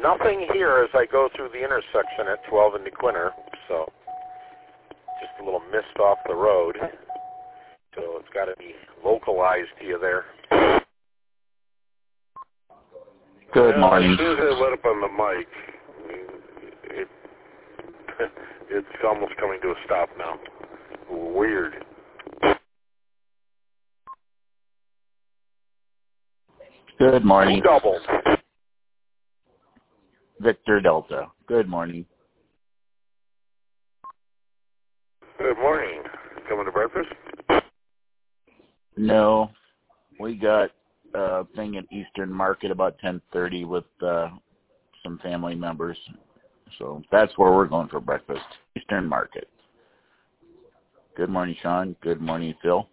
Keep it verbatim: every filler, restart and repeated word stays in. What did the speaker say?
Nothing here as I go through the intersection at twelve and DeQuinter, so just a little mist off the road. So it's got to be localized to you there. Good yeah, morning. As soon as I let up on the mic, it, it's almost coming to a stop now. Weird. Good morning. Double. Victor Delta. Good morning. Good morning. Coming to breakfast? No, we got a thing at Eastern Market about ten thirty with uh, some family members. So that's where we're going for breakfast, Eastern Market. Good morning, Sean. Good morning, Phil.